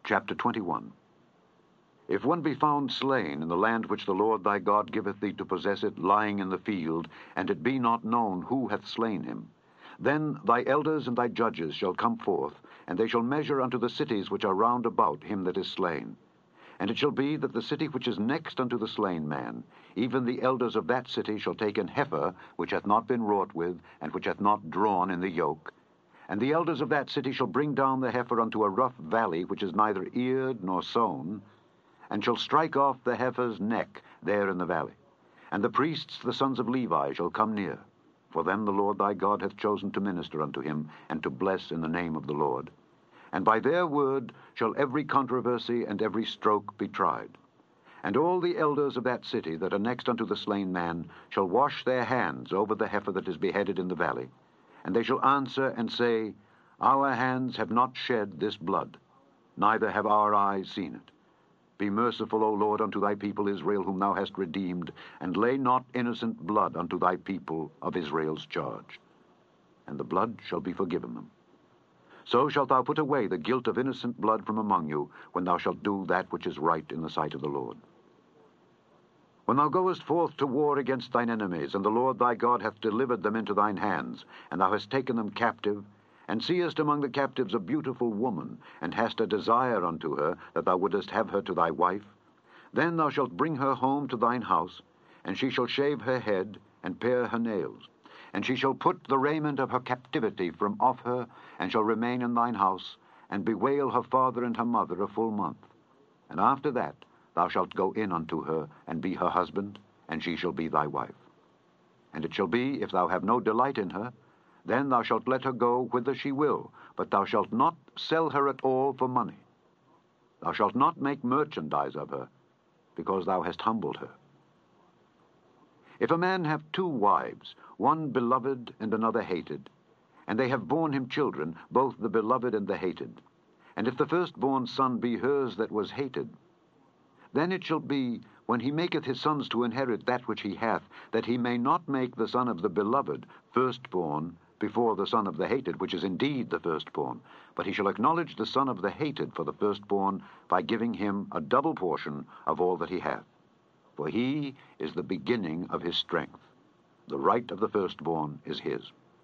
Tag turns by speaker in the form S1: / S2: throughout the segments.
S1: Chapter 21. If one be found slain in the land which the Lord thy God giveth thee to possess it, lying in the field, and it be not known who hath slain him, then thy elders and thy judges shall come forth, and they shall measure unto the cities which are round about him that is slain. And it shall be that the city which is next unto the slain man, even the elders of that city shall take an heifer which hath not been wrought with, and which hath not drawn in the yoke. And the elders of that city shall bring down the heifer unto a rough valley which is neither eared nor sown, and shall strike off the heifer's neck there in the valley. And the priests, the sons of Levi, shall come near, for them the Lord thy God hath chosen to minister unto him, and to bless in the name of the Lord. And by their word shall every controversy and every stroke be tried. And all the elders of that city that are next unto the slain man shall wash their hands over the heifer that is beheaded in the valley. And they shall answer and say, Our hands have not shed this blood, neither have our eyes seen it. Be merciful, O Lord, unto thy people Israel, whom thou hast redeemed, and lay not innocent blood unto thy people of Israel's charge. And the blood shall be forgiven them. So shalt thou put away the guilt of innocent blood from among you, when thou shalt do that which is right in the sight of the Lord. When thou goest forth to war against thine enemies, and the Lord thy God hath delivered them into thine hands, and thou hast taken them captive, and seest among the captives a beautiful woman, and hast a desire unto her, that thou wouldest have her to thy wife, then thou shalt bring her home to thine house, and she shall shave her head, and pare her nails. And she shall put the raiment of her captivity from off her, and shall remain in thine house, and bewail her father and her mother a full month. And after that thou shalt go in unto her, and be her husband, and she shall be thy wife. And it shall be, if thou have no delight in her, then thou shalt let her go whither she will, but thou shalt not sell her at all for money. Thou shalt not make merchandise of her, because thou hast humbled her. If a man have two wives, one beloved and another hated, and they have borne him children, both the beloved and the hated, and if the firstborn son be hers that was hated, then it shall be, when he maketh his sons to inherit that which he hath, that he may not make the son of the beloved firstborn before the son of the hated, which is indeed the firstborn, but he shall acknowledge the son of the hated for the firstborn, by giving him a double portion of all that he hath. For he is the beginning of his strength. The right of the firstborn is his.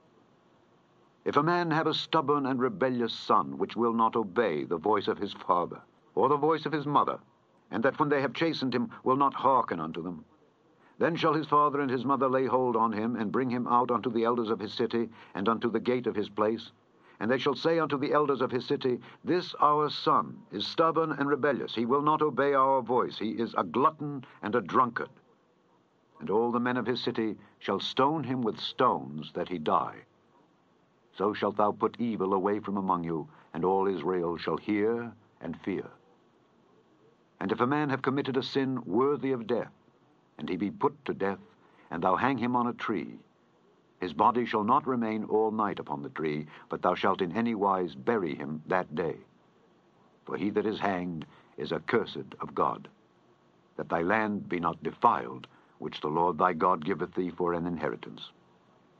S1: If a man have a stubborn and rebellious son, which will not obey the voice of his father, or the voice of his mother, and that when they have chastened him will not hearken unto them, then shall his father and his mother lay hold on him, and bring him out unto the elders of his city, and unto the gate of his place. And they shall say unto the elders of his city, This our son is stubborn and rebellious. He will not obey our voice. He is a glutton and a drunkard. And all the men of his city shall stone him with stones, that he die. So shalt thou put evil away from among you, and all Israel shall hear and fear. And if a man have committed a sin worthy of death, and he be put to death, and thou hang him on a tree, his body shall not remain all night upon the tree, but thou shalt in any wise bury him that day. For he that is hanged is accursed of God, that thy land be not defiled, which the Lord thy God giveth thee for an inheritance.